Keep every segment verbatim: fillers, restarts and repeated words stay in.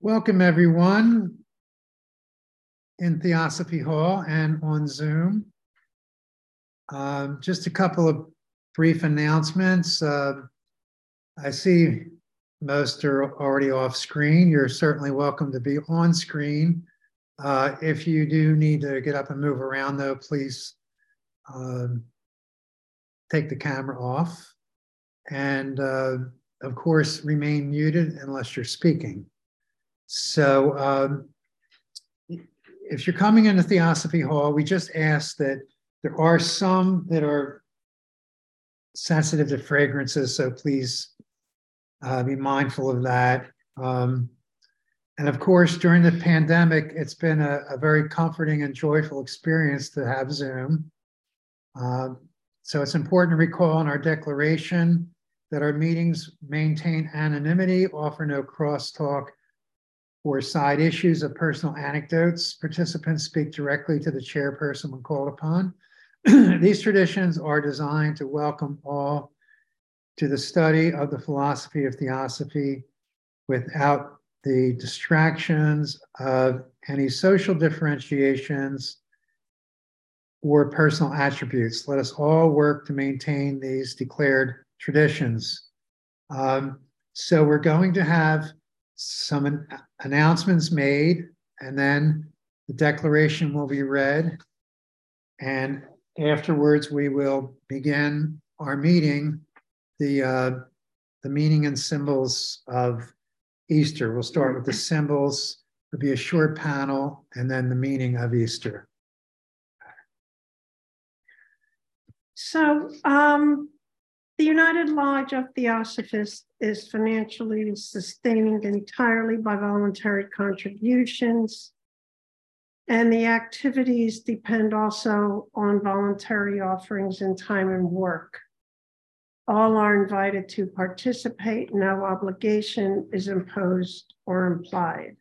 Welcome everyone in Theosophy Hall and on Zoom. Um, just a couple of brief announcements. Uh, I see most are already off screen. You're certainly welcome to be on screen. Uh, if you do need to get up and move around though, please um, take the camera off. And uh, of course, remain muted unless you're speaking. So um, if you're coming into Theosophy Hall, we just ask that there are some that are sensitive to fragrances, so please uh, be mindful of that. Um, and of course, during the pandemic, it's been a, a very comforting and joyful experience to have Zoom. Uh, so it's important to recall in our declaration that our meetings maintain anonymity, offer no crosstalk or side issues of personal anecdotes. Participants speak directly to the chairperson when called upon. These traditions are designed to welcome all to the study of the philosophy of Theosophy without the distractions of any social differentiations or personal attributes. Let us all work to maintain these declared traditions. Um, so we're going to have some an announcements made, and then the declaration will be read. And afterwards, we will begin our meeting, the, uh, the meaning and symbols of Easter. We'll start with the symbols. There'll be a short panel, and then the meaning of Easter. So, um, the United Lodge of Theosophists is financially sustained entirely by voluntary contributions, and the activities depend also on voluntary offerings in time and work. All are invited to participate. No obligation is imposed or implied.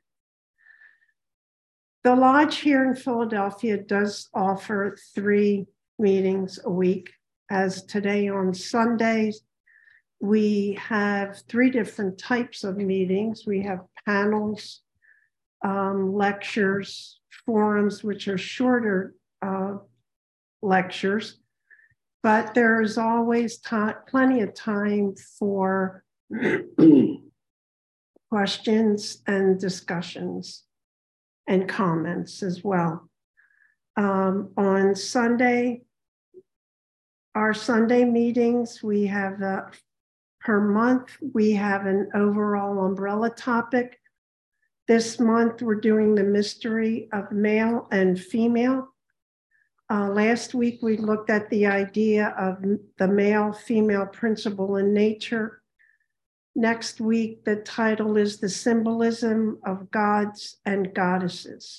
The Lodge here in Philadelphia does offer three meetings a week. As today on Sundays, we have three different types of meetings. We have panels, um, lectures, forums, which are shorter uh, lectures, but there's always plenty of time for questions and discussions and comments as well. Um, on Sunday, our Sunday meetings, we have uh, per month, we have an overall umbrella topic. This month, we're doing the mystery of male and female. Uh, last week, we looked at the idea of the male-female principle in nature. Next week, the title is The Symbolism of Gods and Goddesses.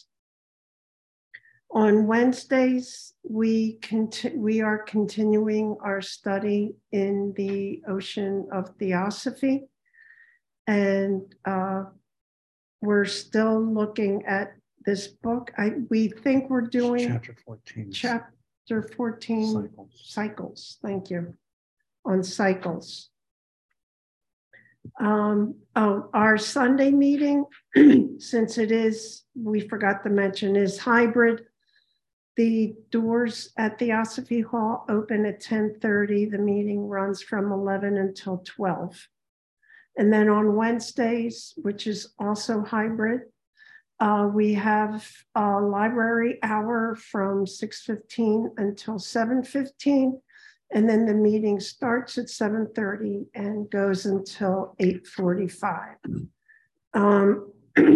On Wednesdays, we, conti we are continuing our study in the Ocean of Theosophy, and uh, we're still looking at this book. I, we think we're doing chapter fourteen. Chapter fourteen, cycles. cycles. Thank you. On cycles. Um, oh, our Sunday meeting, since it is, we forgot to mention, is hybrid. The doors at Theosophy Hall open at ten thirty. The meeting runs from eleven until twelve. And then on Wednesdays, which is also hybrid, uh, we have a library hour from six fifteen until seven fifteen. And then the meeting starts at seven thirty and goes until eight forty-five. Um,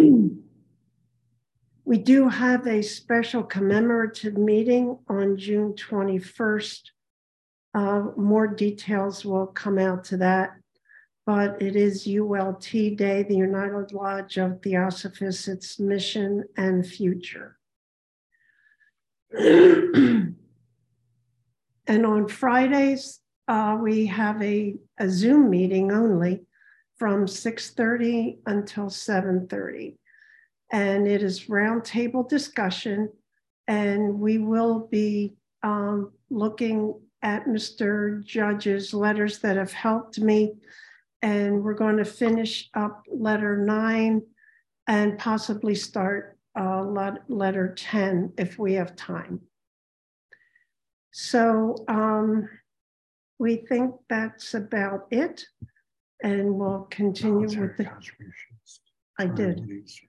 We do have a special commemorative meeting on June twenty-first. Uh, more details will come out to that, but it is U L T Day, the United Lodge of Theosophists, its mission and future. And on Fridays, uh, we have a, a Zoom meeting only from six thirty until seven thirty. And it is roundtable discussion, and we will be um, looking at Mister Judge's letters that have helped me, and we're going to finish up letter nine and possibly start uh, letter ten if we have time. So um, we think that's about it, and we'll continue with the contributions. I did.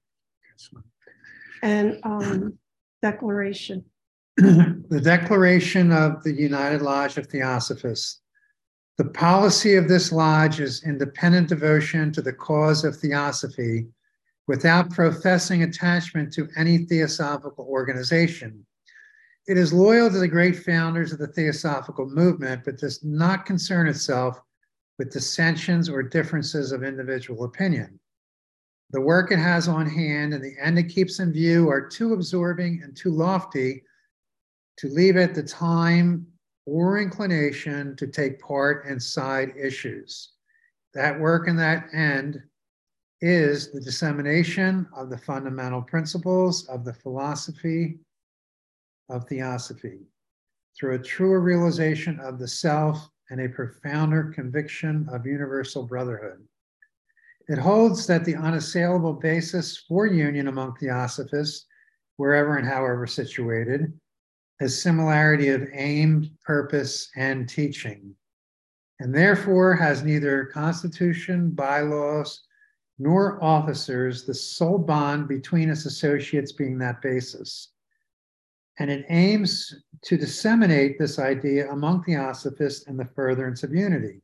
And um, declaration. The Declaration of the United Lodge of Theosophists. The policy of this lodge is independent devotion to the cause of theosophy without professing attachment to any theosophical organization. It is loyal to the great founders of the theosophical movement, but does not concern itself with dissensions or differences of individual opinion. The work it has on hand and the end it keeps in view are too absorbing and too lofty to leave it the time or inclination to take part in side issues. That work and that end is the dissemination of the fundamental principles of the philosophy of theosophy through a truer realization of the self and a profounder conviction of universal brotherhood. It holds that the unassailable basis for union among theosophists, wherever and however situated, is similarity of aim, purpose, and teaching, and therefore has neither constitution, bylaws, nor officers, the sole bond between its associates being that basis. And it aims to disseminate this idea among theosophists in the furtherance of unity.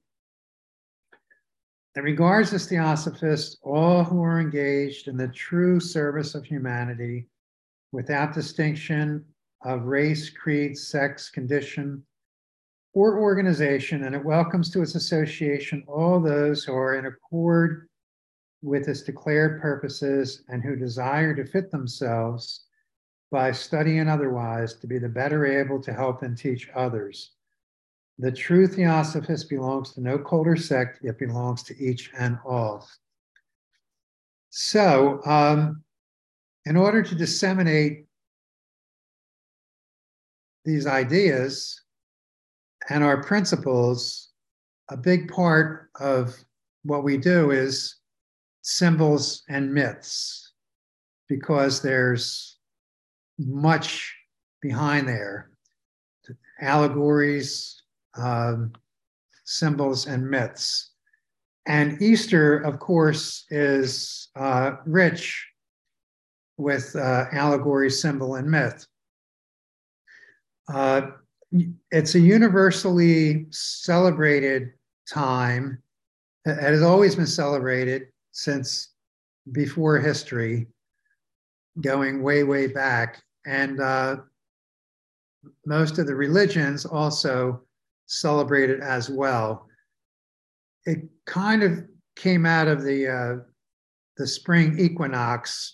It regards as theosophists all who are engaged in the true service of humanity without distinction of race, creed, sex, condition, or organization, and it welcomes to its association all those who are in accord with its declared purposes and who desire to fit themselves by study and otherwise to be the better able to help and teach others. The true theosophist belongs to no colder sect, yet belongs to each and all. So, um, in order to disseminate these ideas and our principles, a big part of what we do is symbols and myths, because there's much behind there. Allegories, um, symbols, and myths. And Easter, of course, is uh, rich with uh, allegory, symbol, and myth. Uh, it's a universally celebrated time. It has always been celebrated since before history, going way, way back. And uh, most of the religions also celebrate it as well. It kind of came out of the, uh, the spring equinox.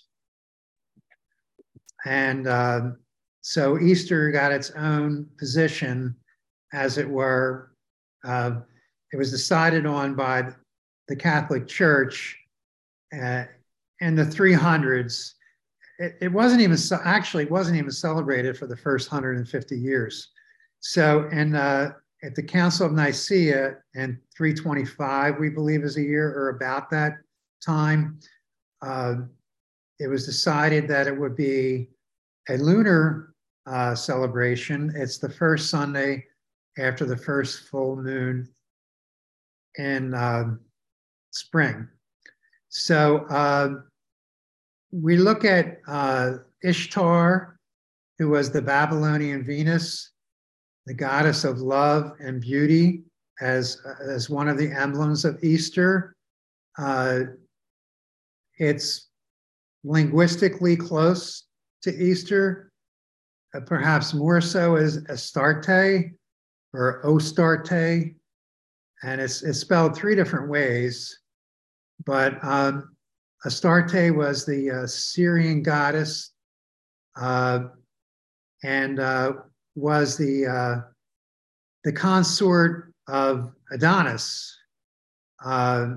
And uh, so Easter got its own position, as it were. Uh, it was decided on by the Catholic Church uh, in the three hundreds. It, it wasn't even, actually, it wasn't even celebrated for the first one hundred fifty years. So in, uh, at the Council of Nicaea in three twenty-five, we believe is a year or about that time, uh, it was decided that it would be a lunar uh, celebration. It's the first Sunday after the first full moon in uh, spring. So uh, we look at uh, Ishtar, who was the Babylonian Venus, the goddess of love and beauty, as, as one of the emblems of Easter. Uh, it's linguistically close to Easter, uh, perhaps more so as Astarte or Ostarte, and it's, it's spelled three different ways. But um, Astarte was the uh, Syrian goddess uh, and uh, was the, uh, the consort of Adonis. Uh,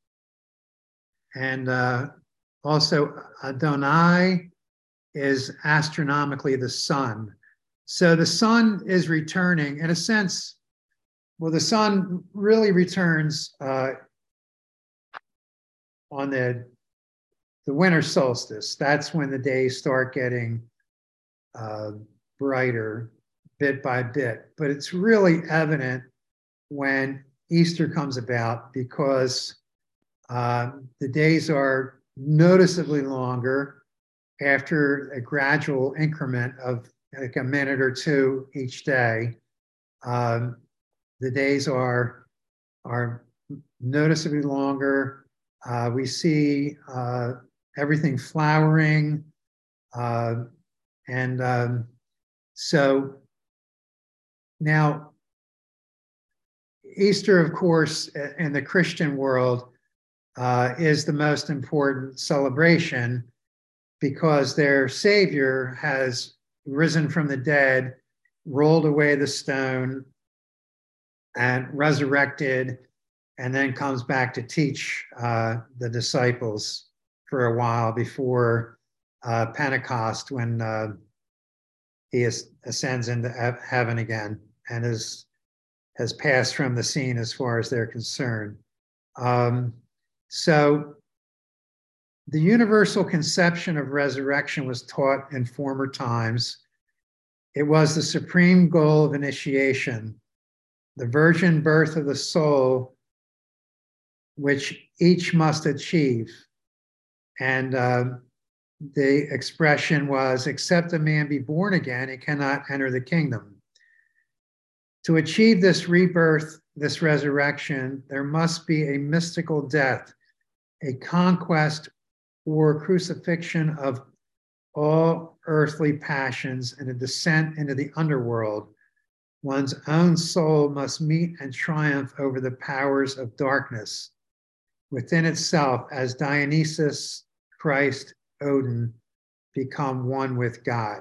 and uh, also Adonai is astronomically the sun. So the sun is returning, in a sense. Well, the sun really returns uh, on the the winter solstice. That's when the days start getting uh, brighter bit by bit. But it's really evident when Easter comes about because uh, the days are noticeably longer after a gradual increment of like a minute or two each day. Um, the days are, are noticeably longer. Uh, we see uh, everything flowering. Uh, and um, so now, Easter, of course, in the Christian world, uh, is the most important celebration because their Savior has risen from the dead, rolled away the stone, and resurrected, and then comes back to teach uh, the disciples for a while before uh, Pentecost, when uh, he is, ascends into heaven again and is, has passed from the scene as far as they're concerned. Um, so the universal conception of resurrection was taught in former times. It was the supreme goal of initiation, the virgin birth of the soul, which each must achieve. And uh, the expression was, except a man be born again, he cannot enter the kingdom. To achieve this rebirth, this resurrection, there must be a mystical death, a conquest or crucifixion of all earthly passions and a descent into the underworld. One's own soul must meet and triumph over the powers of darkness within itself as Dionysus, Christ, Odin become one with God.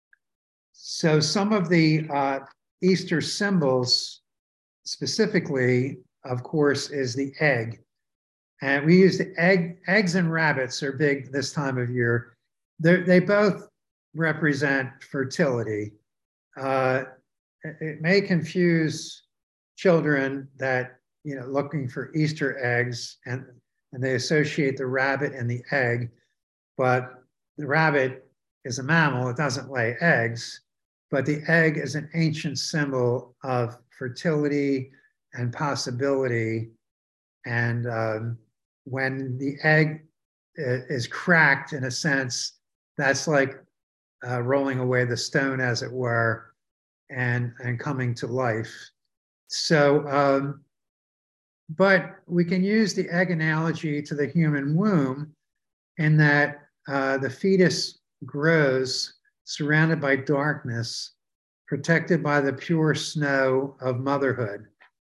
So some of the uh, Easter symbols specifically, of course, is the egg. And we use the egg, eggs and rabbits are big this time of year. They're, they both represent fertility. Uh, it may confuse children that, you know, looking for Easter eggs and, and they associate the rabbit and the egg, but the rabbit is a mammal, it doesn't lay eggs, but the egg is an ancient symbol of fertility and possibility. And um, when the egg is cracked, in a sense, that's like uh, rolling away the stone, as it were, and, and coming to life. So, um, but we can use the egg analogy to the human womb in that uh, the fetus grows surrounded by darkness, protected by the pure snow of motherhood.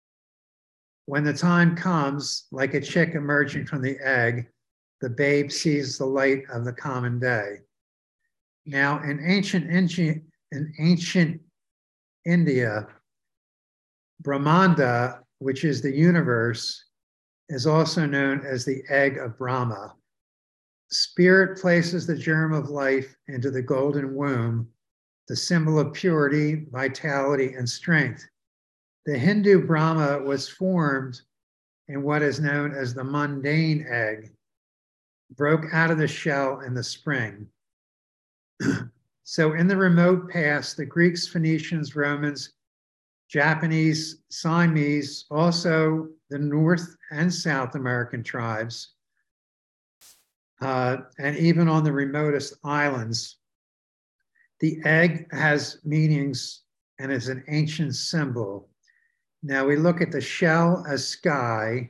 When the time comes, like a chick emerging from the egg, the babe sees the light of the common day. Now, in ancient, in ancient India, Brahmanda, which is the universe, is also known as the egg of Brahma. Spirit places the germ of life into the golden womb, the symbol of purity, vitality, and strength. The Hindu Brahma was formed in what is known as the mundane egg, broke out of the shell in the spring. So in the remote past, the Greeks, Phoenicians, Romans, Japanese, Siamese, also the North and South American tribes, uh, and even on the remotest islands, the egg has meanings and is an ancient symbol. Now we look at the shell as sky,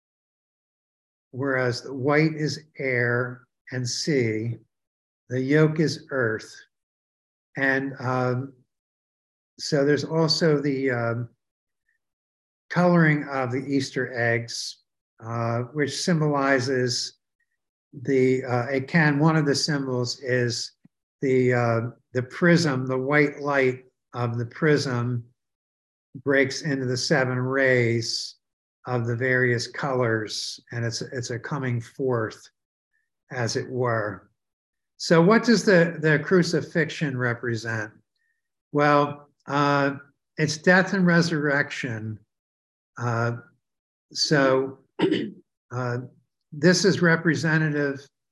whereas the white is air and sea. The yolk is earth. And um, so there's also the um, coloring of the Easter eggs, uh, which symbolizes the, uh, it can, one of the symbols is the, uh, the prism, the white light of the prism breaks into the seven rays of the various colors, and it's, it's a coming forth, as it were. So what does the, the crucifixion represent? Well, uh, it's death and resurrection. Uh, so uh, this is representative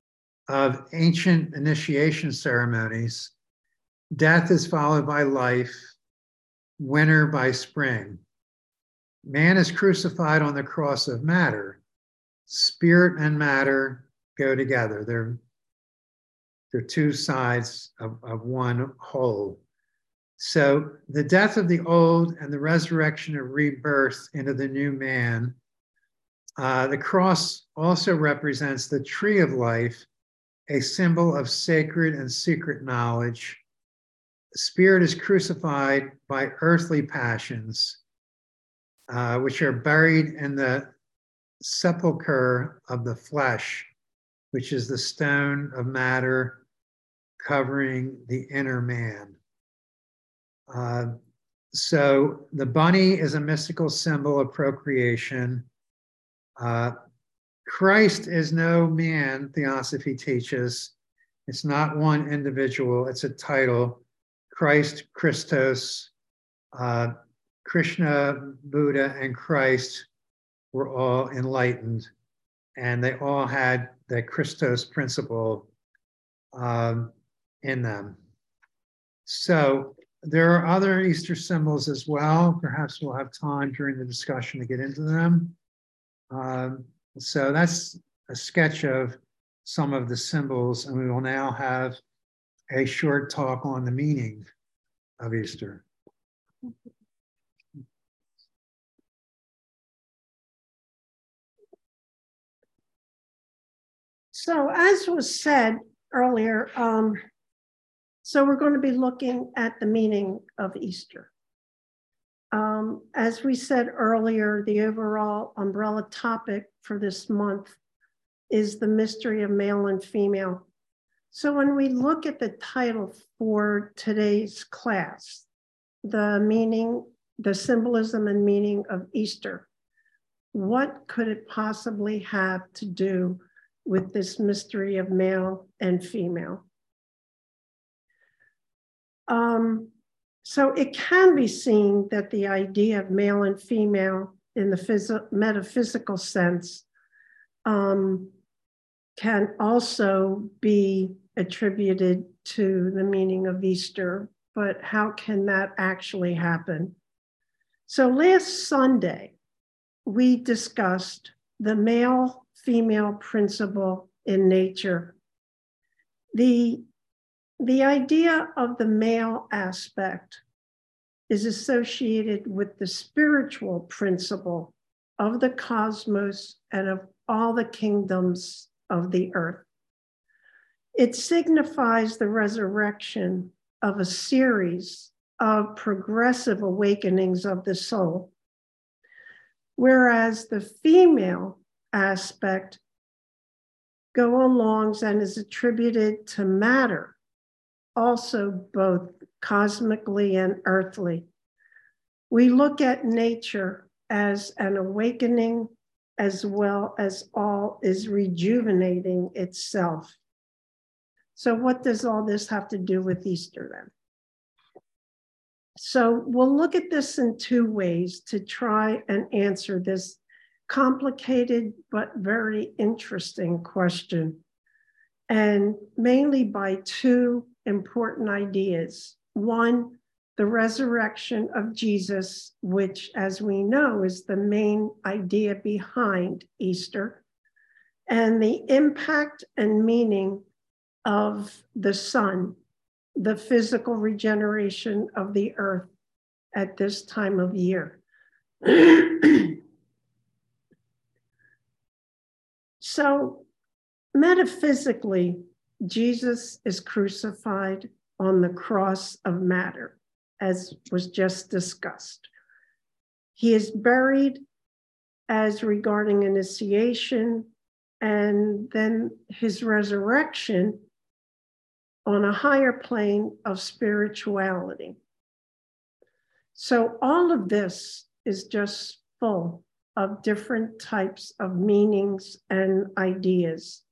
of ancient initiation ceremonies, death is followed by life, winter by spring. Man is crucified on the cross of matter. Spirit and matter go together. They're, they're two sides of, of one whole. So the death of the old and the resurrection of rebirth into the new man. Uh, the cross also represents the tree of life, a symbol of sacred and secret knowledge. The spirit is crucified by earthly passions, uh, which are buried in the sepulcher of the flesh, which is the stone of matter covering the inner man. Uh, so the bunny is a mystical symbol of procreation. Uh, Christ is no man, Theosophy teaches. It's not one individual, it's a title. Christ, Christos, uh, Krishna, Buddha, and Christ were all enlightened, and they all had the Christos principle um, in them. So there are other Easter symbols as well. Perhaps we'll have time during the discussion to get into them. Um, so that's a sketch of some of the symbols, and we will now have a short talk on the meaning of Easter. So as was said earlier, um, so we're going to be looking at the meaning of Easter. Um, as we said earlier, the overall umbrella topic for this month is the mystery of male and female. So when we look at the title for today's class, the meaning, the symbolism and meaning of Easter, what could it possibly have to do with this mystery of male and female? Um, so it can be seen that the idea of male and female in the phys- metaphysical sense um, can also be attributed to the meaning of Easter, but how can that actually happen? So last Sunday, we discussed the male-female principle in nature. The, the idea of the male aspect is associated with the spiritual principle of the cosmos and of all the kingdoms of the earth. It signifies the resurrection of a series of progressive awakenings of the soul, whereas the female aspect go along and is attributed to matter, also both cosmically and earthly. We look at nature as an awakening as well as all is rejuvenating itself. So what does all this have to do with Easter then? So we'll look at this in two ways to try and answer this complicated but very interesting question, and mainly by two important ideas. One, the resurrection of Jesus, which, as we know, is the main idea behind Easter, and the impact and meaning of the sun, the physical regeneration of the earth at this time of year. So, metaphysically, Jesus is crucified on the cross of matter, as was just discussed. He is buried as regarding initiation, and then his resurrection on a higher plane of spirituality. So all of this is just full of different types of meanings and ideas.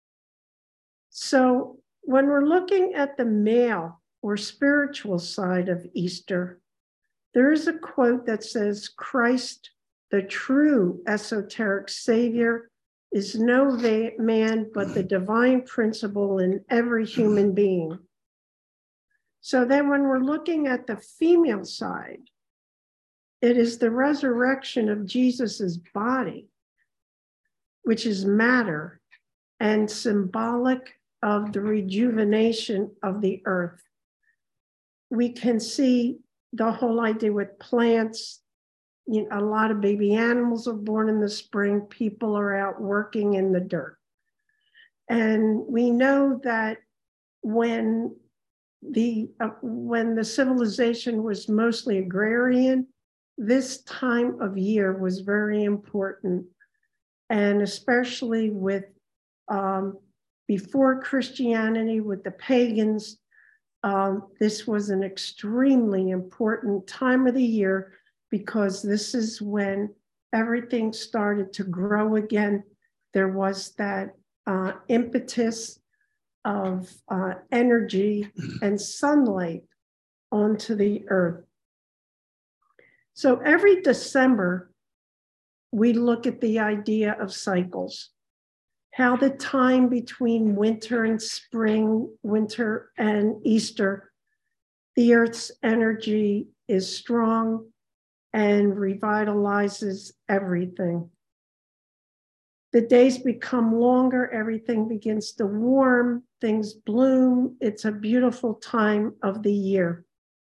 So when we're looking at the male or spiritual side of Easter, there is a quote that says, Christ, the true esoteric savior, is no man but the divine principle in every human being. So then when we're looking at the female side, it is the resurrection of Jesus's body, which is matter and symbolic of the rejuvenation of the earth. We can see the whole idea with plants. You know, a lot of baby animals are born in the spring. People are out working in the dirt. And we know that when the, uh, when the civilization was mostly agrarian, this time of year was very important. And especially with um, before Christianity, with the pagans, um, this was an extremely important time of the year, because this is when everything started to grow again. There was that uh, impetus of uh, energy and sunlight onto the earth. So every December, we look at the idea of cycles, how the time between winter and spring, winter and Easter, the earth's energy is strong and revitalizes everything. The days become longer, everything begins to warm, things bloom. It's a beautiful time of the year.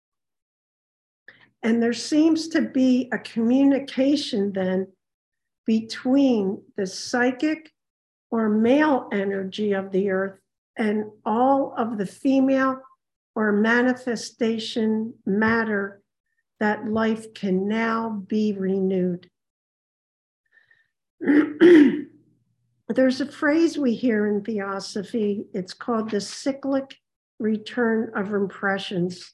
And there seems to be a communication then between the psychic or male energy of the earth and all of the female or manifestation matter, that life can now be renewed. There's a phrase we hear in Theosophy. It's called the cyclic return of impressions.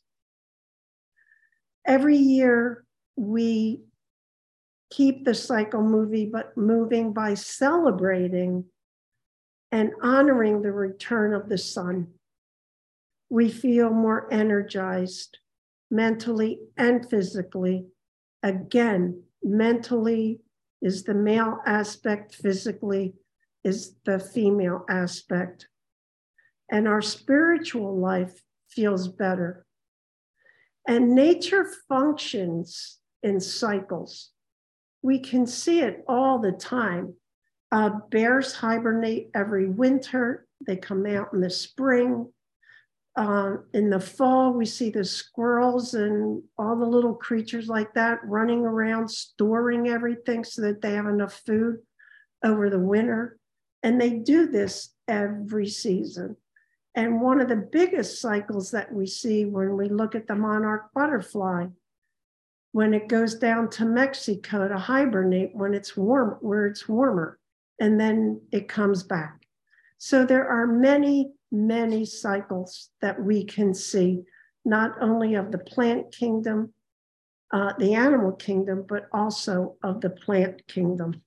Every year we keep the cycle moving, but moving by celebrating and honoring the return of the sun. We feel more energized mentally and physically. Again, mentally is the male aspect, physically is the female aspect. And our spiritual life feels better. And nature functions in cycles. We can see it all the time. Uh, bears hibernate every winter. They come out in the spring. Uh, in the fall, we see the squirrels and all the little creatures like that running around, storing everything so that they have enough food over the winter. And they do this every season. And one of the biggest cycles that we see when we look at the monarch butterfly, when it goes down to Mexico to hibernate when it's warm, where it's warmer, and then it comes back. So there are many, many cycles that we can see, not only of the plant kingdom, uh, the animal kingdom, but also of the plant kingdom.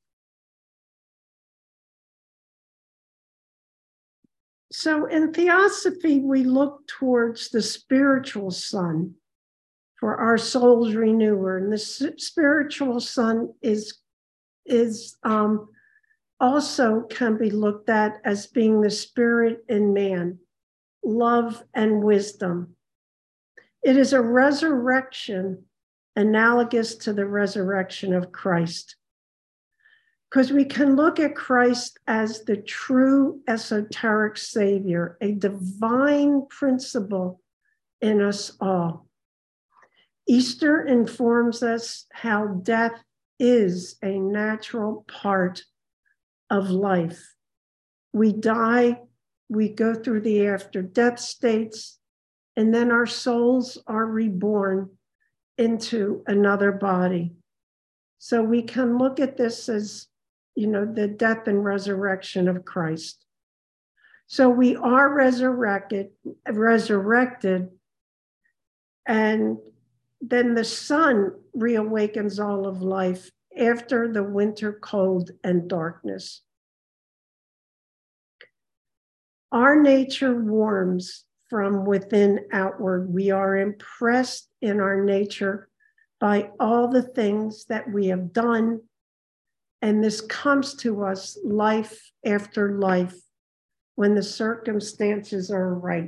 So in Theosophy, we look towards the spiritual sun for our soul's renewer. And the spiritual sun is, is um, also can be looked at as being the spirit in man, love and wisdom. It is a resurrection analogous to the resurrection of Christ. Because we can look at Christ as the true esoteric savior, a divine principle in us all. Easter informs us how death is a natural part of life. We die, we go through the after-death states, and then our souls are reborn into another body. So we can look at this as, you know, the death and resurrection of Christ. So we are resurrected, resurrected, and then the sun reawakens all of life after the winter cold and darkness. Our nature warms from within outward. We are impressed in our nature by all the things that we have done And this comes to us life after life when the circumstances are right.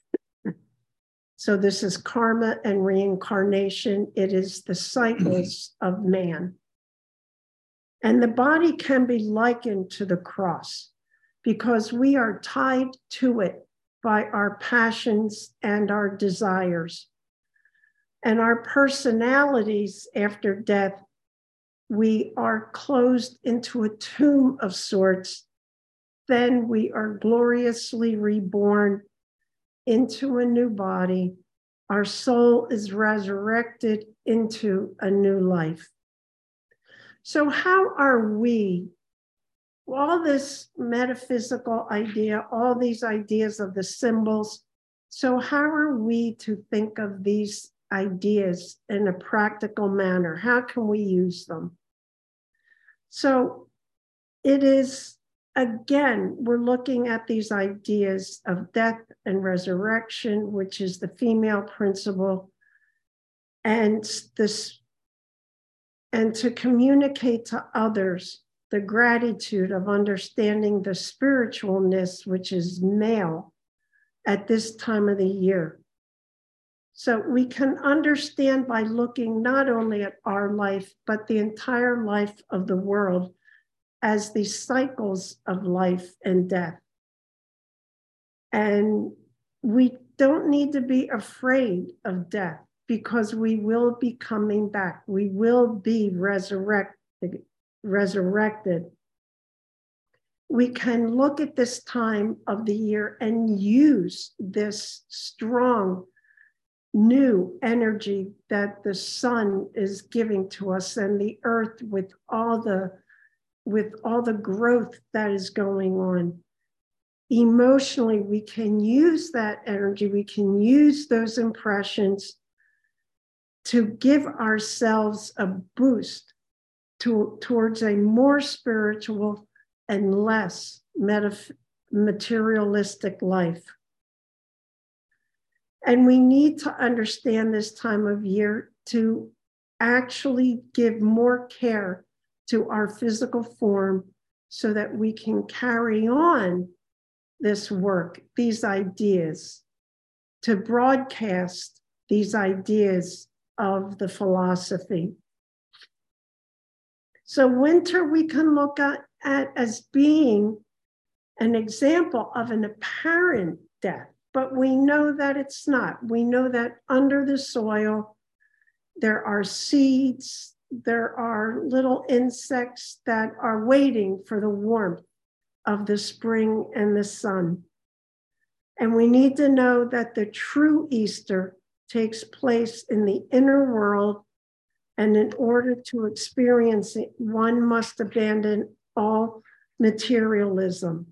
So this is karma and reincarnation. It is the cycles of man. And the body can be likened to the cross because we are tied to it by our passions and our desires. And our personalities after death, we are closed into a tomb of sorts. Then we are gloriously reborn into a new body. Our soul is resurrected into a new life. So how are we, all this metaphysical idea, all these ideas of the symbols, so how are we to think of these ideas in a practical manner? How can we use them? So it is, again, we're looking at these ideas of death and resurrection, which is the female principle, and this, and to communicate to others the gratitude of understanding the spiritualness, which is male at this time of the year. So we can understand by looking not only at our life, but the entire life of the world as the cycles of life and death. And we don't need to be afraid of death because we will be coming back. We will be resurrected. resurrected. We can look at this time of the year and use this strong new energy that the sun is giving to us and the earth with all the with all the growth that is going on. Emotionally, we can use that energy, we can use those impressions to give ourselves a boost to, towards a more spiritual and less metaf- materialistic life. And we need to understand this time of year to actually give more care to our physical form so that we can carry on this work, these ideas, to broadcast these ideas of the philosophy. So winter we can look at, at as being an example of an apparent death, but we know that it's not. We know that under the soil, there are seeds, there are little insects that are waiting for the warmth of the spring and the sun. And we need to know that the true Easter takes place in the inner world. And in order to experience it, one must abandon all materialism.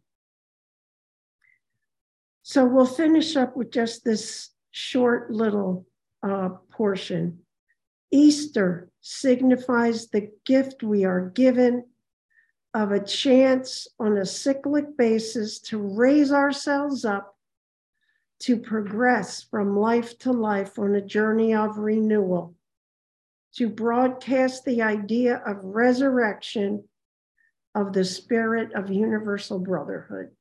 So we'll finish up with just this short little uh, portion. Easter signifies the gift we are given of a chance on a cyclic basis to raise ourselves up, to progress from life to life on a journey of renewal, to broadcast the idea of resurrection of the spirit of universal brotherhood.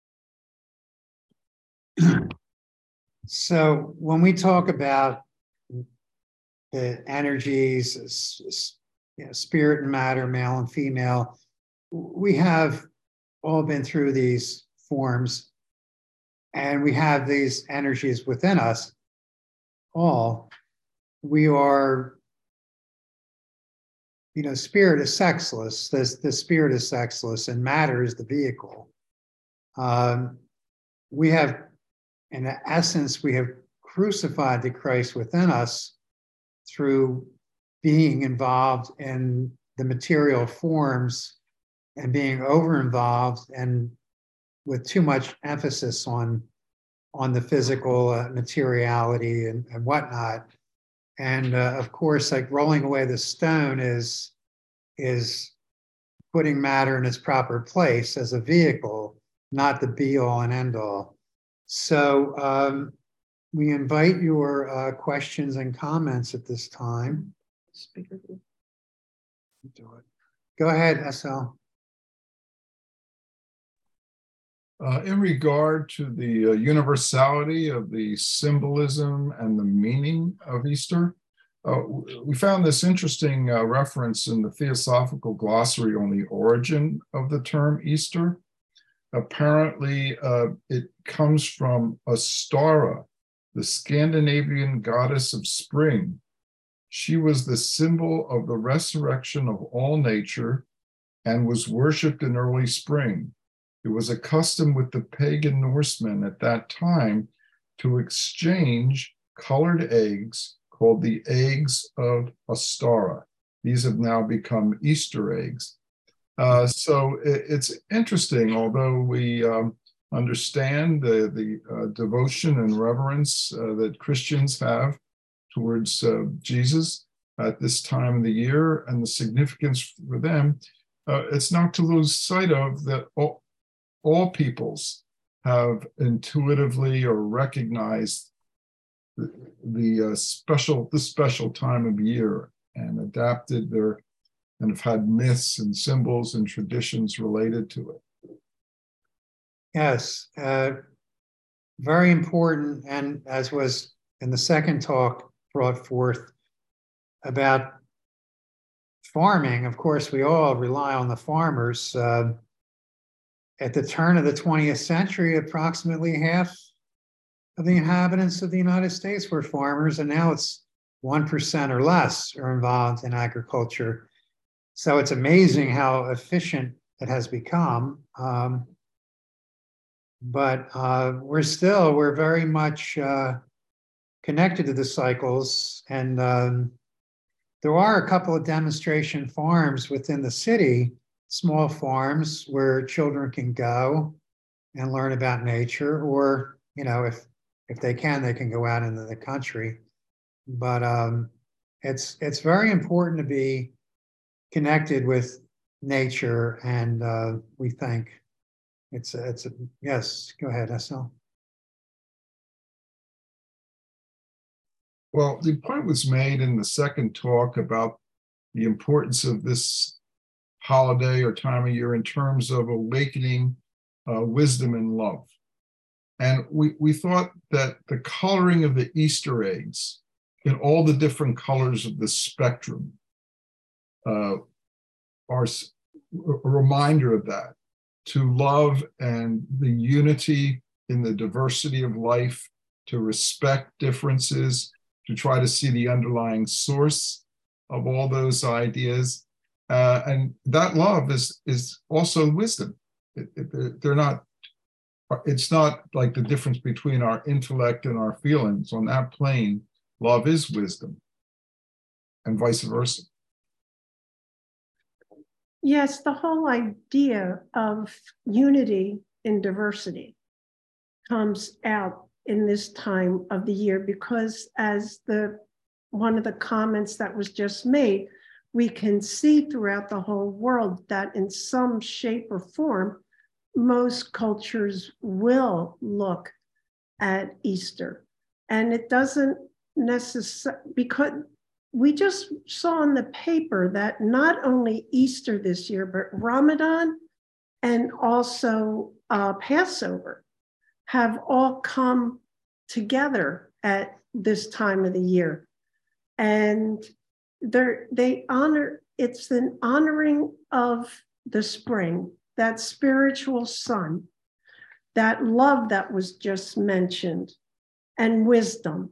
So when we talk about the energies, you know, spirit and matter, male and female, we have all been through these forms and we have these energies within us all. We are, you know, spirit is sexless. The, the spirit is sexless and matter is the vehicle. Um, we have, in essence, we have crucified the Christ within us through being involved in the material forms and being over-involved and with too much emphasis on, on the physical uh, materiality and, and whatnot. And uh, of course, like rolling away the stone is, is putting matter in its proper place as a vehicle, not the be-all and end-all. So um, we invite your uh, questions and comments at this time. Do it. Go ahead, S L. Uh, in regard to the uh, universality of the symbolism and the meaning of Easter, uh, we found this interesting uh, reference in the Theosophical Glossary on the origin of the term Easter. Apparently, uh, it comes from Ostara, the Scandinavian goddess of spring. She was the symbol of the resurrection of all nature and was worshipped in early spring. It was a custom with the pagan Norsemen at that time to exchange colored eggs called the eggs of Ostara. These have now become Easter eggs. Uh, so it, it's interesting, although we um, understand the, the uh, devotion and reverence uh, that Christians have towards uh, Jesus at this time of the year and the significance for them, uh, it's not to lose sight of that all, all peoples have intuitively or recognized the, the uh, special, this special time of year and adapted their, and have had myths and symbols and traditions related to it. Yes, uh, very important. And as was in the second talk brought forth about farming, of course, we all rely on the farmers. Uh, at the turn of the twentieth century, approximately half of the inhabitants of the United States were farmers, and now it's one percent or less are involved in agriculture. So it's amazing how efficient it has become. Um, but uh, we're still, we're very much uh, connected to the cycles. And um, there are a couple of demonstration farms within the city, small farms where children can go and learn about nature, or, you know, if, if they can, they can go out into the country. But um, it's, it's very important to be connected with nature, and uh, we think it's a, it's a, yes, go ahead, S L. Well, the point was made in the second talk about the importance of this holiday or time of year in terms of awakening uh, wisdom and love. And we, we thought that the coloring of the Easter eggs in all the different colors of the spectrum uh, are a reminder of that, to love and the unity in the diversity of life, to respect differences, to try to see the underlying source of all those ideas. Uh, and that love is, is also wisdom. It, it, they're not, it's not like the difference between our intellect and our feelings. On that plane, love is wisdom, and vice versa. Yes, the whole idea of unity in diversity comes out in this time of the year, because as the one of the comments that was just made, we can see throughout the whole world that in some shape or form, most cultures will look at Easter. And it doesn't necessarily, because we just saw in the paper that not only Easter this year, but Ramadan and also uh, Passover have all come together at this time of the year. And they're, they honor, it's an honoring of the spring, that spiritual sun, that love that was just mentioned, and wisdom.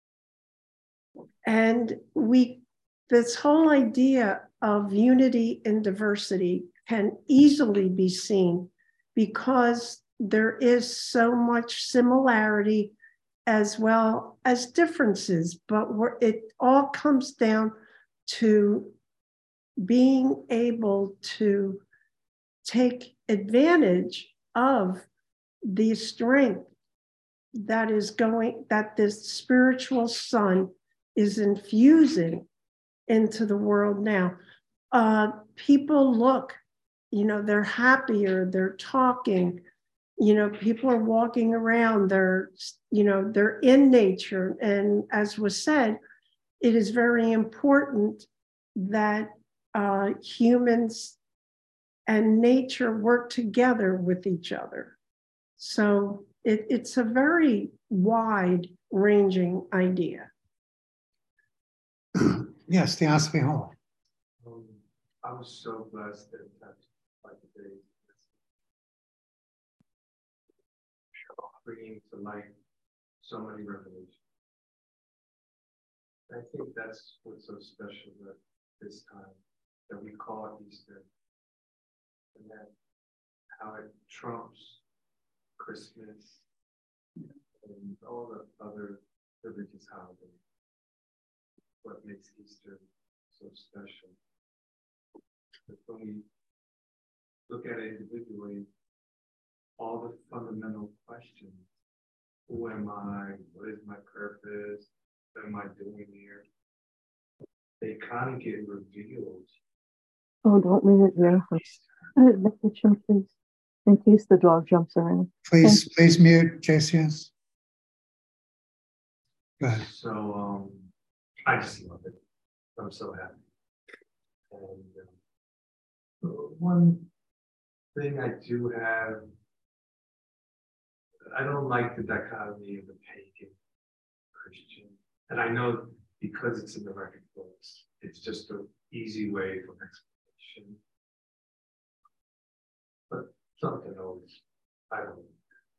And we, this whole idea of unity in diversity can easily be seen because there is so much similarity as well as differences, but we're, it all comes down to being able to take advantage of the strength that is going, that this spiritual sun is infusing into the world now. Uh, people look, you know, they're happier, they're talking, you know, people are walking around, they're, you know, they're in nature. And as was said, it is very important that uh, humans and nature work together with each other. So it, it's a very wide-ranging idea. Yes, Theosophy Hall. Um, I was so blessed and touched by today, bringing to light so many revelations. I think that's what's so special about this time that we call Easter, and that how it trumps Christmas and all the other religious holidays. What makes Easter so special? But when we look at it individually, all the fundamental questions, who am I? What is my purpose? What am I doing here? They kind of get revealed. Oh, don't leave it there. In the kitchen, please, in case the dog jumps around. Please, please mute J C S. Go ahead. So um, I just love it. I'm so happy. And um, one thing I do have, I don't like the dichotomy of the pagan Christian. And I know because it's in the record books, it's just an easy way for explanation. But something always, I don't know.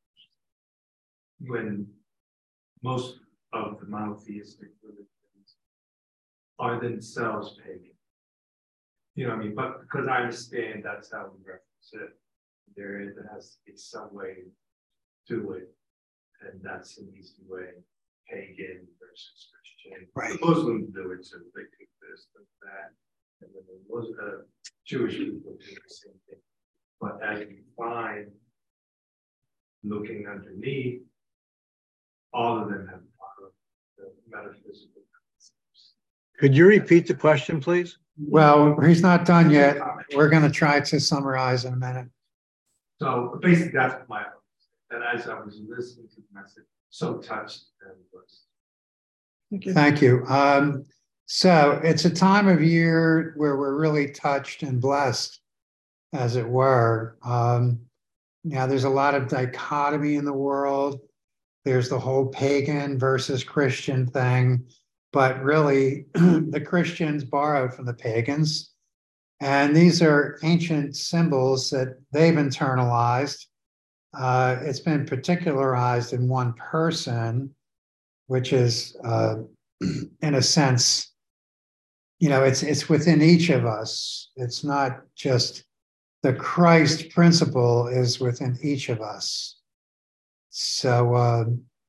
When most of the monotheistic religions are themselves pagan. You know what I mean? But because I understand that's how we reference it. There is, there has to be some way to do it. And that's an easy way, pagan versus Christian. Right. The Muslims do it too. They do this, do that. And then the Muslim, uh, Jewish people do the same thing. But as you find, looking underneath, all of them have part of the metaphysical concepts. Could you repeat the question, please? Well, he's not done yet. We're going to try to summarize in a minute. So basically, that's what my hope is. That as I was listening to the message, so touched and blessed. Thank you. Thank you. Um, so it's a time of year where we're really touched and blessed, as it were. Um, now, there's a lot of dichotomy in the world. There's the whole pagan versus Christian thing, but really the Christians borrowed from the pagans. And these are ancient symbols that they've internalized. Uh, it's been particularized in one person, which is, uh, in a sense, you know, it's it's within each of us. It's not just the Christ principle is within each of us. So, uh,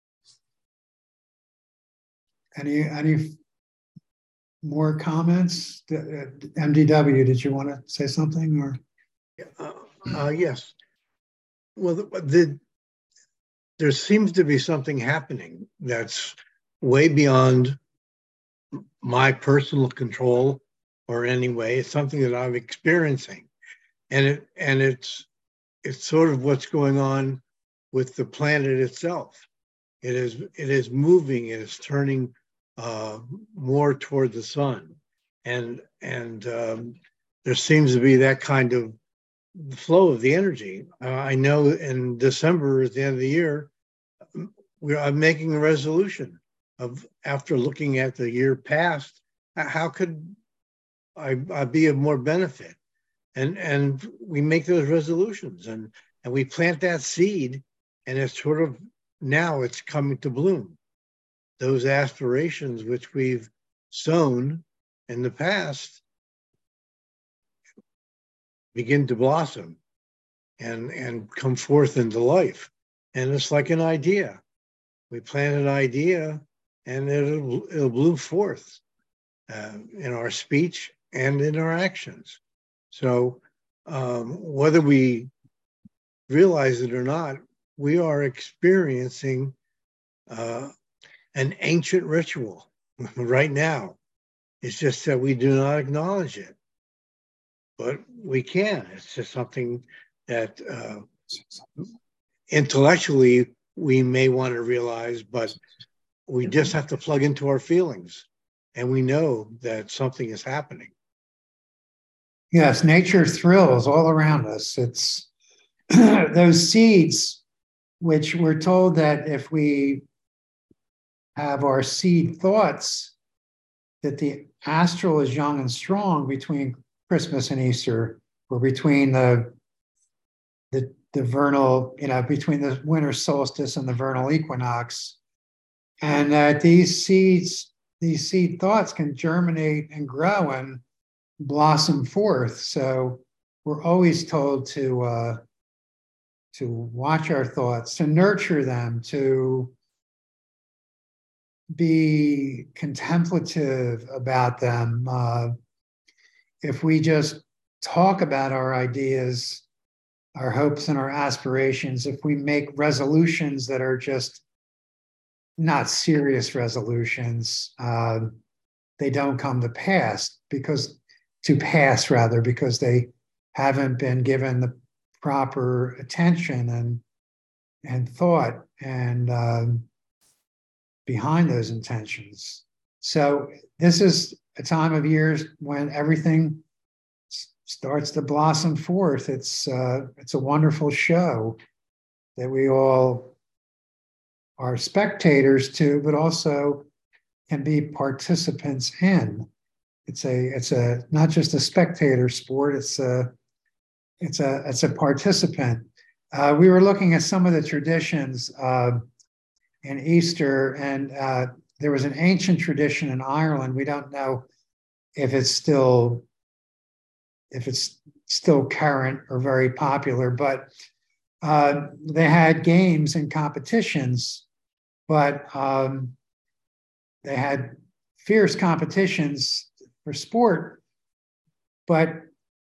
any any more comments? M D W, did you want to say something or? Uh, uh, yes. Well, the, the, there seems to be something happening that's way beyond my personal control, or anyway, it's something that I'm experiencing, and it and it's it's sort of what's going on with the planet itself. It is it is moving. It is turning uh, more toward the sun, and and um, there seems to be that kind of flow of the energy. Uh, I know in December at the end of the year, we're I'm making a resolution of, after looking at the year past, how could I, I be of more benefit? And and we make those resolutions, and and we plant that seed, and it's sort of now it's coming to bloom. Those aspirations which we've sown in the past begin to blossom and and come forth into life. And it's like an idea. We plant an idea, and it'll it'll bloom forth uh, in our speech and in our actions. So um, whether we realize it or not, we are experiencing uh, an ancient ritual right now. It's just that we do not acknowledge it, but we can. It's just something that uh, intellectually we may want to realize, but we just have to plug into our feelings, and we know that something is happening. Yes, nature thrills all around us. It's those seeds, which we're told that if we have our seed thoughts, that the astral is young and strong between Christmas and Easter, or between the the, the vernal, you know, between the winter solstice and the vernal equinox, and that these seeds, these seed thoughts can germinate and grow and blossom forth. So we're always told to uh, to watch our thoughts, to nurture them, to be contemplative about them. Uh, if we just talk about our ideas, our hopes and our aspirations, if we make resolutions that are just not serious resolutions, uh, they don't come to pass because to pass rather because they haven't been given the proper attention and and thought and um, behind those intentions. So this is a time of years when everything s- starts to blossom forth. It's uh, it's a wonderful show that we all are spectators to, but also can be participants in. It's a it's a not just a spectator sport. It's a it's a it's a participant. Uh, we were looking at some of the traditions uh, in Easter, and uh, there was an ancient tradition in Ireland. We don't know if it's still if it's still current or very popular, but uh, they had games and competitions, but um, they had fierce competitions for sport, but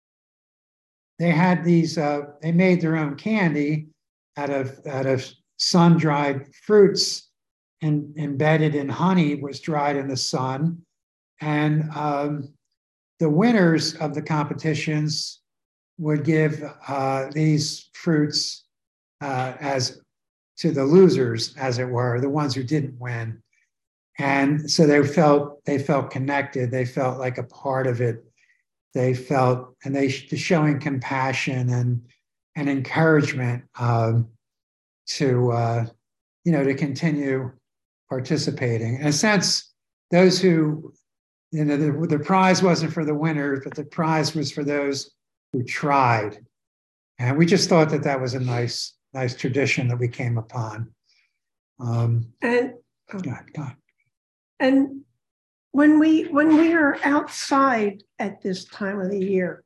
they had these, uh, they made their own candy out of, out of sun-dried fruits and embedded in honey was dried in the sun. And um, the winners of the competitions would give uh, these fruits uh, as to the losers, as it were, the ones who didn't win. And so they felt they felt connected. They felt like a part of it. They felt, and they showing compassion and and encouragement um, to uh, you know to continue participating. In a sense, those who you know the, the prize wasn't for the winners, but the prize was for those who tried. And we just thought that that was a nice nice tradition that we came upon. Um, And oh, God, God. and when we when we are outside at this time of the year,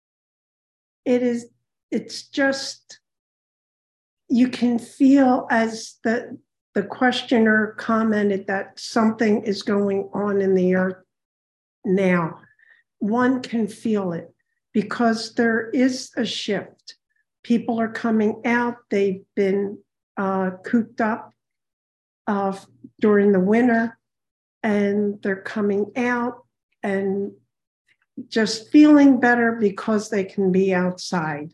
it is it's just you can feel, as the the questioner commented, that something is going on in the earth now. One can feel it because there is a shift. People are coming out. They've been uh, cooped up uh, during the winter, and they're coming out and just feeling better because they can be outside.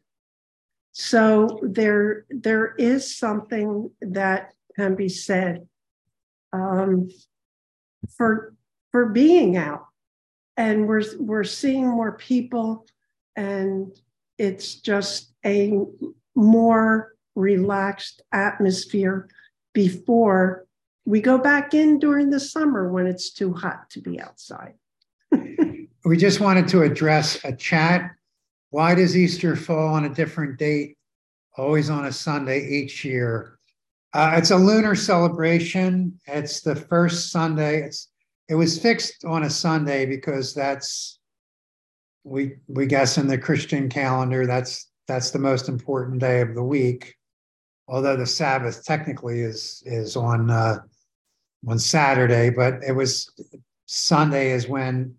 So there, there is something that can be said um, for, for being out. And we're, we're seeing more people, and it's just a more relaxed atmosphere before we go back in during the summer when it's too hot to be outside. We just wanted to address a chat. Why does Easter fall on a different date, always on a Sunday each year? Uh, it's a lunar celebration. It's the first Sunday. It's it was fixed on a Sunday because that's we we guess in the Christian calendar that's that's the most important day of the week. Although the Sabbath technically is is on uh, on Saturday, but it was Sunday is when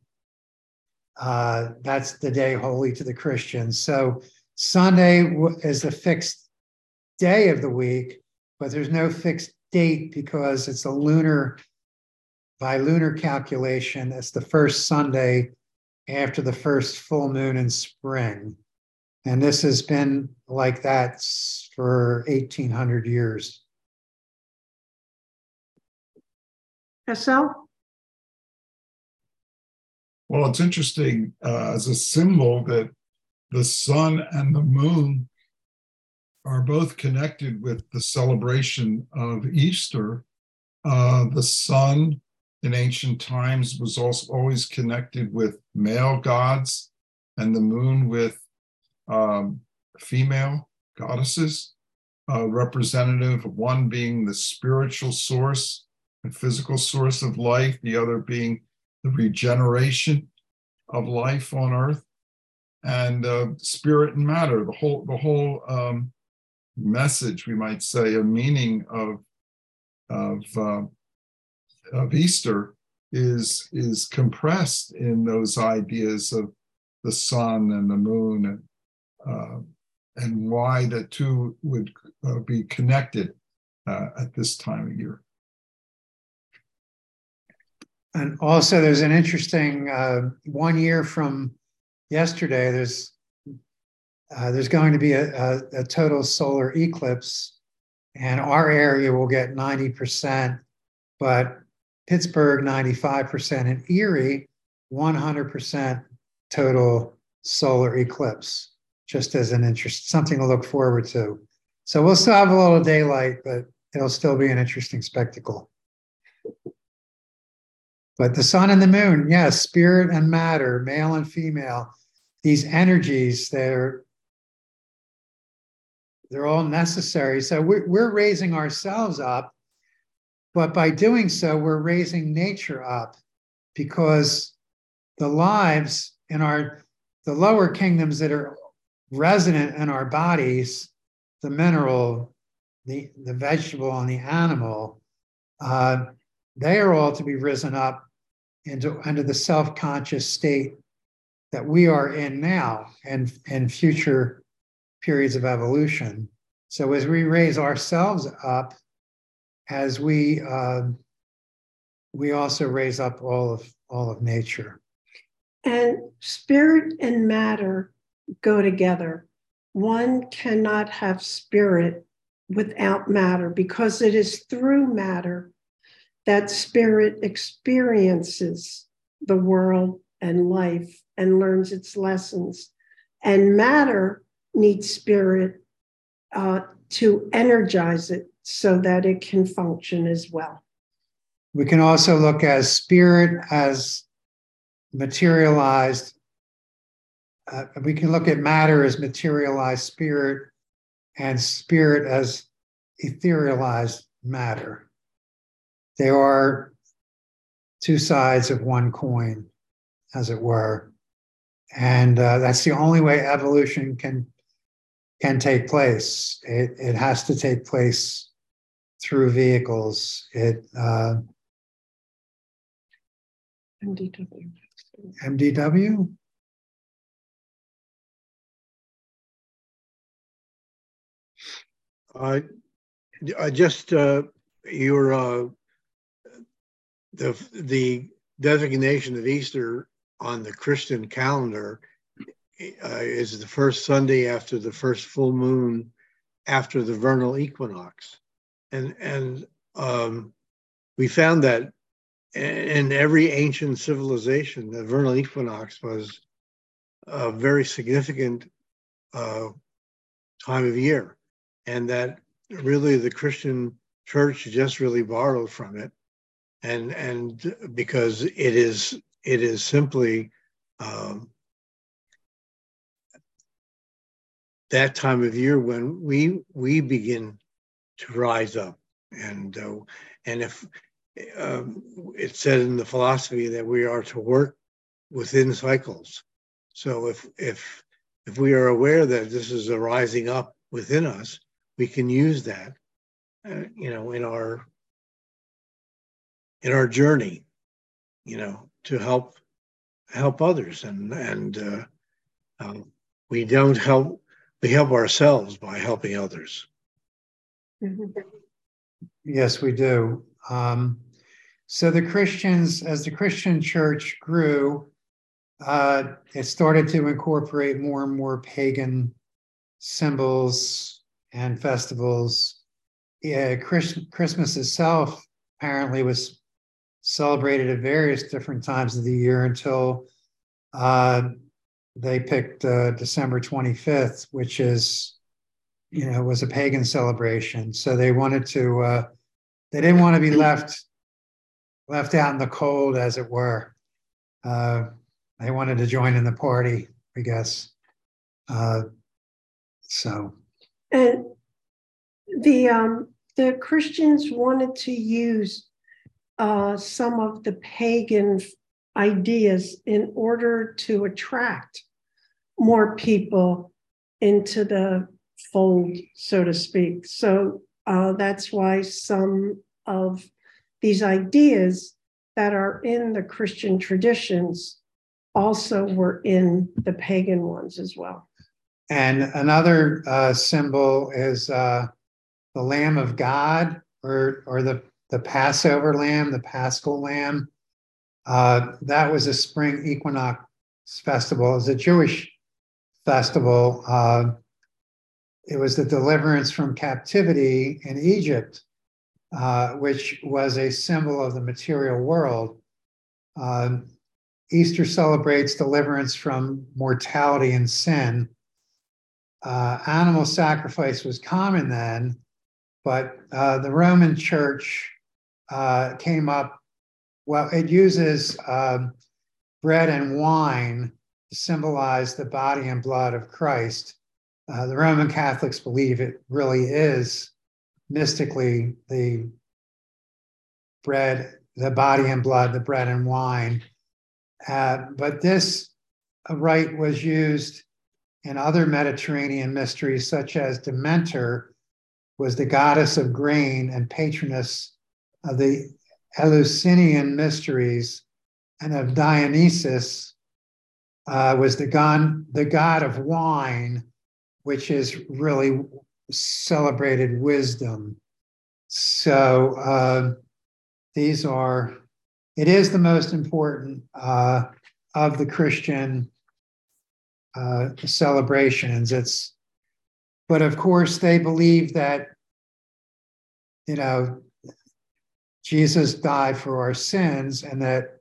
uh, that's the day holy to the Christians. So Sunday is the fixed day of the week, but there's no fixed date because it's a lunar, by lunar calculation, it's the first Sunday after the first full moon in spring. And this has been like that for eighteen hundred years. Estelle? Well, it's interesting uh, as a symbol that the sun and the moon are both connected with the celebration of Easter. Uh, the sun in ancient times was also always connected with male gods, and the moon with um, female goddesses, uh, representative of one being the spiritual source and physical source of life, the other being the regeneration of life on earth, and uh, spirit and matter. The whole the whole um, message, we might say, a meaning of of uh, of Easter is is compressed in those ideas of the sun and the moon, and uh, and why the two would uh, be connected uh, at this time of year. And also, there's an interesting uh, one year from yesterday. There's uh, there's going to be a, a, a total solar eclipse, and our area will get ninety percent, but Pittsburgh ninety-five percent, and Erie one hundred percent total solar eclipse. Just as an interest, something to look forward to. So we'll still have a little daylight, but it'll still be an interesting spectacle. But the sun and the moon, yes, spirit and matter, male and female, these energies, they're, they're all necessary. So we're, we're raising ourselves up, but by doing so, we're raising nature up, because the lives in our, the lower kingdoms that are resident in our bodies, the mineral, the, the vegetable, and the animal, uh, they are all to be risen up into, into the self-conscious state that we are in now and in future periods of evolution. So as we raise ourselves up, as we uh, we also raise up all of all of nature. And spirit and matter go together. One cannot have spirit without matter, because it is through matter that spirit experiences the world and life and learns its lessons. And matter needs spirit uh, to energize it so that it can function as well. We can also look at spirit as materialized. Uh, we can look at matter as materialized spirit, and spirit as etherealized matter. They are two sides of one coin, as it were. And uh, that's the only way evolution can, can take place. It, it has to take place through vehicles. It uh, M D W. M D W? I, I just, uh, your, uh, the, the designation of Easter on the Christian calendar uh, is the first Sunday after the first full moon after the vernal equinox. And, and um, we found that in every ancient civilization, the vernal equinox was a very significant uh, time of year. And that really the Christian church just really borrowed from it. And, and because it is, it is simply um, that time of year when we, we begin to rise up. And, uh, and if um, it said in the philosophy that we are to work within cycles. So if, if, if we are aware that this is a rising up within us, we can use that, uh, you know, in our, in our journey, you know, to help, help others. And, and uh, um, we don't help, we help ourselves by helping others. Mm-hmm. Yes, we do. Um, so the Christians, as the Christian church grew, uh, it started to incorporate more and more pagan symbols and festivals. Yeah, Christ, Christmas itself apparently was celebrated at various different times of the year until uh, they picked uh, December twenty-fifth, which is, you know, was a pagan celebration. So they wanted to, uh, they didn't want to be left left out in the cold, as it were. Uh, they wanted to join in the party, I guess. Uh, so. And the um, the Christians wanted to use uh, some of the pagan ideas in order to attract more people into the fold, so to speak. So uh, that's why some of these ideas that are in the Christian traditions also were in the pagan ones as well. And another uh, symbol is uh, the Lamb of God, or or the the Passover lamb, the Paschal lamb. Uh, that was a spring equinox festival. It was a Jewish festival. Uh, it was the deliverance from captivity in Egypt, uh, which was a symbol of the material world. Uh, Easter celebrates deliverance from mortality and sin. Uh, animal sacrifice was common then, but uh, the Roman Church uh, came up, well, it uses uh, bread and wine to symbolize the body and blood of Christ. Uh, the Roman Catholics believe it really is mystically the bread, the body and blood, the bread and wine. Uh, but this rite was used in other Mediterranean mysteries, such as Demeter was the goddess of grain and patroness of the Eleusinian mysteries, and of Dionysus uh, was the god, the god of wine, which is really celebrated wisdom. So uh, these are, it is the most important uh, of the Christian uh, celebrations. It's, but of course they believe that, you know, Jesus died for our sins and that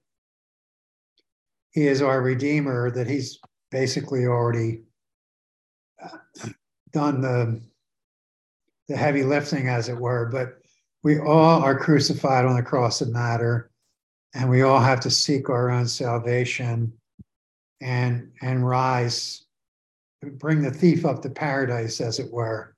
he is our Redeemer, that he's basically already done the, the heavy lifting, as it were. But we all are crucified on the cross of matter, and we all have to seek our own salvation and, and rise, bring the thief up to paradise, as it were.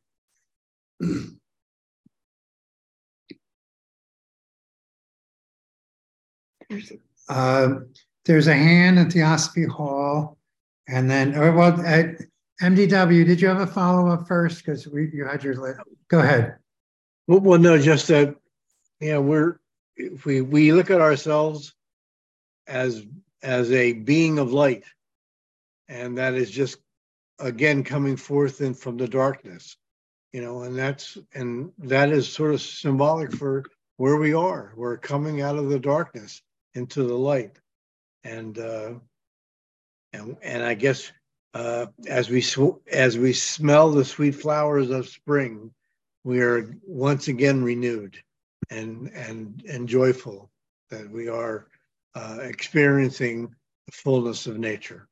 Uh, there's a hand at Theosophy Hall, and then, or well, at M D W, did you have a follow-up first? Because we you had your list. Go ahead. Well, well, no, just that, yeah, we're, if we, we look at ourselves as, as a being of light, and that is just, again, coming forth in from the darkness, you know, and that's, and that is sort of symbolic for where we are. We're coming out of the darkness into the light. And, uh, and, and I guess, uh, as we, sw- as we smell the sweet flowers of spring, we are once again renewed and, and, and joyful that we are, uh, experiencing the fullness of nature.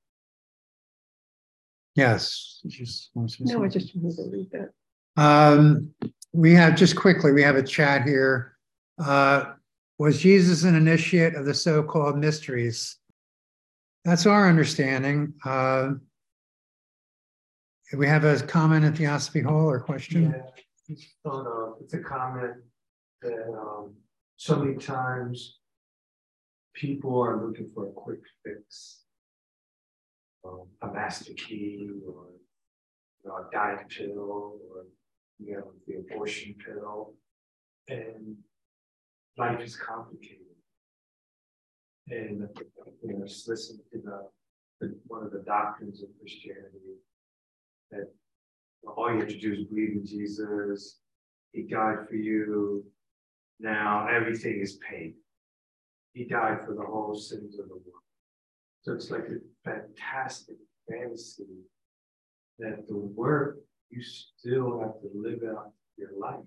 Yes. Just, No, I just wanted to read that. Um, we have, just quickly, we have a chat here. Uh, was Jesus an initiate of the so-called mysteries? That's our understanding. Uh, we have a comment at Theosophy Hall or question? Yeah, it's, thought of, it's a comment that um, so many times people are looking for a quick fix, um, a master key, or you know, a diet pill, or you know, the abortion pill, and life is complicated. And you know, just listen to the, the one of the doctrines of Christianity that all you have to do is believe in Jesus. He died for you. Now everything is paid. He died for the whole sins of the world. So it's like a fantastic fantasy that the work, you still have to live out your life.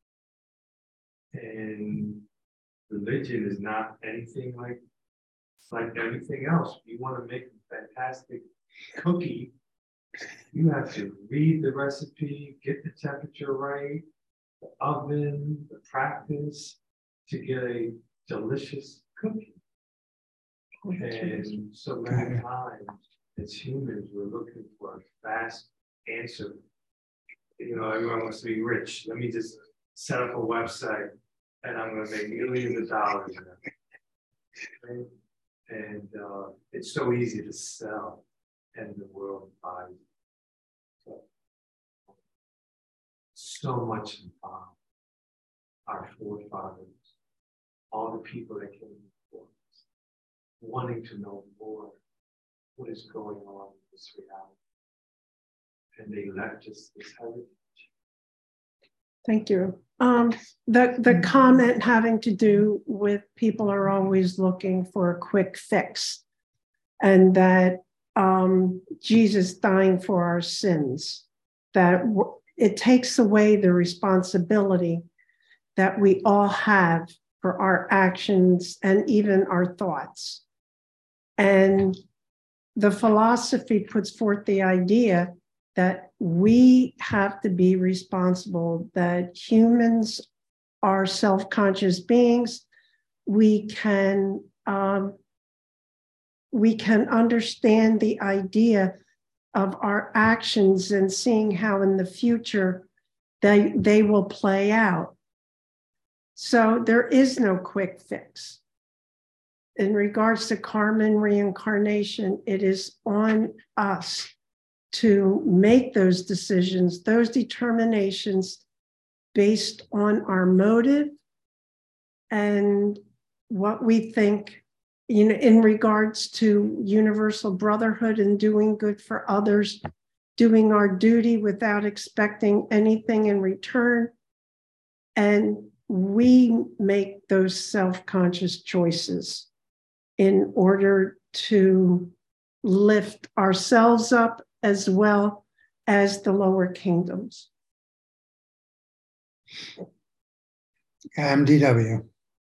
And religion is not anything like, like everything else. You want to make fantastic cookie, you have to read the recipe, get the temperature right, the oven, the practice to get a delicious cookie. And so many times as humans, we're looking for a fast answer. You know, everyone wants to be rich. Let me just set up a website and I'm going to make millions of dollars. Right? And uh, it's so easy to sell and the world buys. So, so much involved. Our forefathers, all the people that came before us, wanting to know more what is going on in this reality. And they left us this heritage. Thank you. Um, the, the comment having to do with people are always looking for a quick fix, and that um, Jesus dying for our sins, that w- it takes away the responsibility that we all have for our actions and even our thoughts. And the philosophy puts forth the idea that we have to be responsible, that humans are self-conscious beings. We can, um, we can understand the idea of our actions and seeing how in the future they, they will play out. So there is no quick fix. In regards to karma and reincarnation, it is on us to make those decisions, those determinations based on our motive and what we think, you know, in regards to universal brotherhood and doing good for others, doing our duty without expecting anything in return. And we make those self-conscious choices in order to lift ourselves up as well as the lower kingdoms. M D W.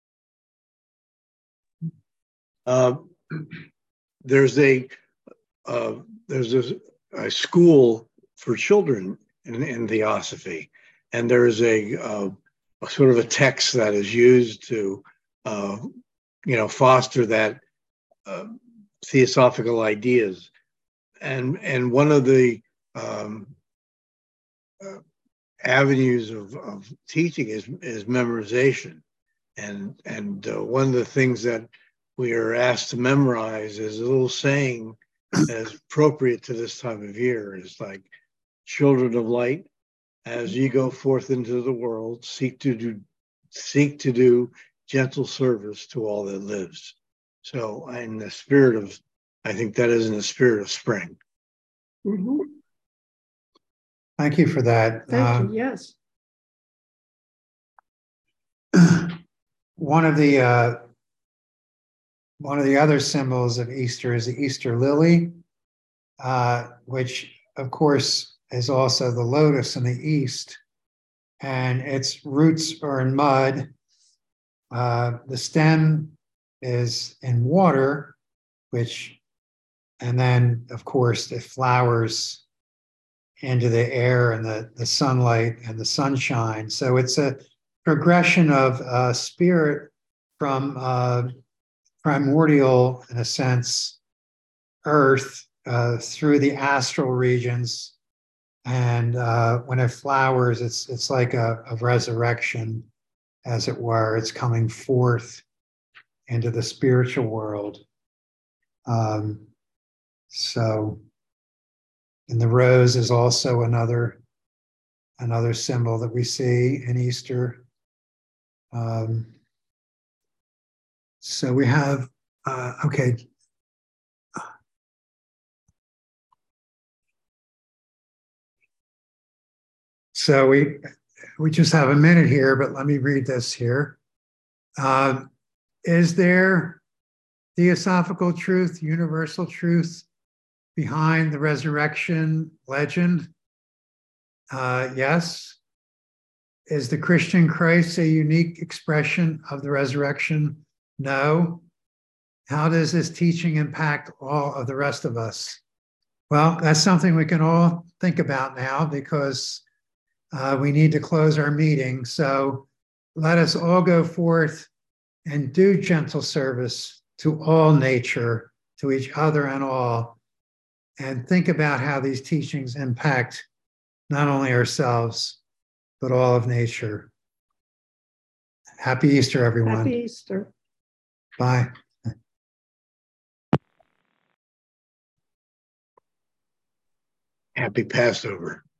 Uh, there's a uh, there's a, a school for children in, in Theosophy, and there's a, uh, a sort of a text that is used to uh, you know foster that uh, theosophical ideas, and and one of the um, uh, avenues of, of teaching is is memorization, and and uh, one of the things that we are asked to memorize is a little saying that is appropriate to this time of year. Is like, children of light, as ye go forth into the world, seek to do seek to do gentle service to all that lives. So in the spirit of, I think that is in the spirit of spring. Mm-hmm. Thank you for that. Thank Uh, you, yes. One of the uh, one of the other symbols of Easter is the Easter lily, uh, which of course is also the lotus in the East, and its roots are in mud. Uh, the stem is in water, which, and then of course it flowers into the air and the, the sunlight and the sunshine. So it's a progression of uh, spirit from uh, primordial, in a sense, earth uh, through the astral regions. And uh, when it flowers, it's it's like a, a resurrection, as it were. It's coming forth into the spiritual world. Um, so, and the rose is also another another symbol that we see in Easter. Um, so we have, uh, okay. So we we just have a minute here, but let me read this here. Uh, is there theosophical truth, universal truth behind the resurrection legend? Uh, yes. Is the Christian Christ a unique expression of the resurrection? No. how does this teaching impact all of the rest of us? Well, that's something we can all think about now because uh, we need to close our meeting. So let us all go forth and do gentle service to all nature, to each other and all, and think about how these teachings impact not only ourselves, but all of nature. Happy Easter, everyone. Happy Easter. Bye. Happy Passover.